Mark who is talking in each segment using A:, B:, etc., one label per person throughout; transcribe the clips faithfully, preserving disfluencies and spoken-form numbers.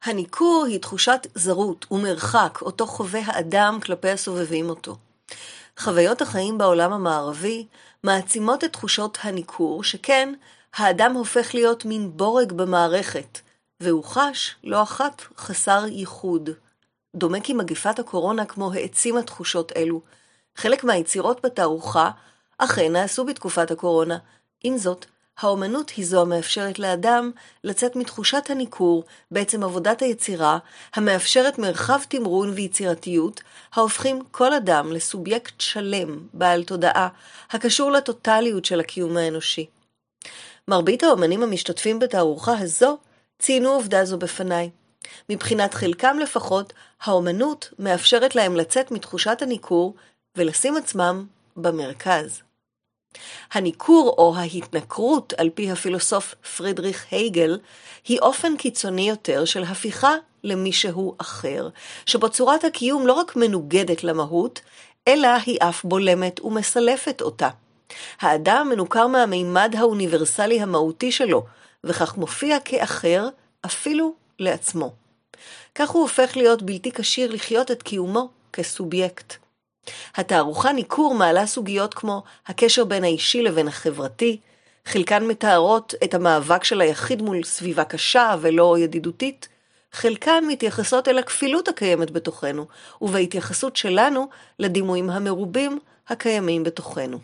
A: הניכור היא תחושת זרות ומרחק אותו חווה האדם כלפי הסובבים אותו. חוויות החיים בעולם המערבי מעצימות את תחושות הניכור, שכן האדם הופך להיות מין בורג במערכת, והוא חש לא אחת חסר ייחוד. דומה כי מגפת הקורונה כמו העצימה תחושות אלו. חלק מהיצירות בתערוכה אכן נעשו בתקופת הקורונה. עם זאת, האומנות היא זו המאפשרת לאדם לצאת מתחושת הניכור בעצם עבודת היצירה, המאפשרת מרחב תמרון ויצירתיות, ההופכים כל אדם לסובייקט שלם, בעל תודעה, הקשור לטוטליות של הקיום האנושי. מרבית האומנים המשתתפים בתערוכה הזו ציינו עובדה זו בפניי. מבחינת חלקם לפחות, האומנות מאפשרת להם לצאת מתחושת הניכור ולשים עצמם במרכז. הניכור או ההתנכרות על פי הפילוסוף פרידריך הייגל היא אופן קיצוני יותר של הפיכה למישהו אחר, שבו צורת הקיום לא רק מנוגדת למהות, אלא היא אף בולמת ומסלפת אותה. האדם מנוכר מהמימד האוניברסלי המהותי שלו, וכך מופיע כאחר אפילו לעצמו. כך הוא הופך להיות בלתי כשיר לחיות את קיומו כסובייקט. התערוכה ניכור מעלה סוגיות כמו הקשר בין האישי לבין החברתי, חלקן מתארות את המאבק של היחיד מול סביבה קשה ולא ידידותית, חלקן מתייחסות אל הכפילות הקיימת בתוכנו, ובהתייחסות שלנו לדימויים המרובים הקיימים בתוכנו.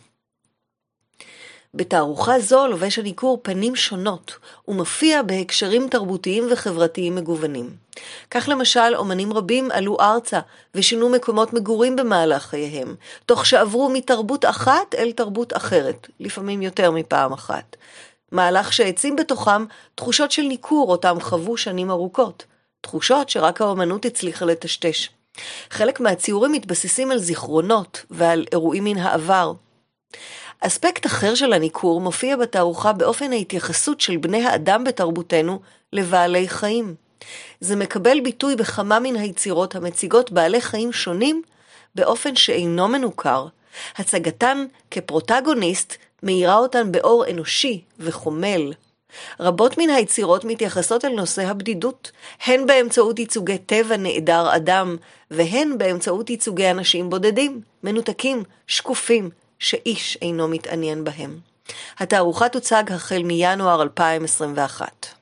A: בתערוכה זו לובש הניכור פנים שונות, ומופיע בהקשרים תרבותיים וחברתיים מגוונים. כך למשל, אומנים רבים עלו ארצה ושינו מקומות מגורים במהלך חייהם, תוך שעברו מתרבות אחת אל תרבות אחרת, לפעמים יותר מפעם אחת. מהלך שהעצים בתוכם תחושות של ניכור אותם חוו שנים ארוכות, תחושות שרק האומנות הצליחה לטשטש. חלק מהציורים מתבססים על זיכרונות ועל אירועים מן העבר. אספקט אחר של הניכור מופיע בתערוכה באופן ההתייחסות של בני האדם בתרבותנו לבעלי חיים. זה מקבל ביטוי בכמה מן היצירות המציגות בעלי חיים שונים באופן שאינו מנוכר. הצגתן כפרוטגוניסט מאירה אותן באור אנושי וחומל. רבות מן היצירות מתייחסות אל נושא הבדידות, הן באמצעות ייצוגי טבע נעדר אדם, והן באמצעות ייצוגי אנשים בודדים, מנותקים, שקופים, שאיש אינו מתעניין בהם. התערוכה תוצג החל מינואר אלפיים עשרים ואחת.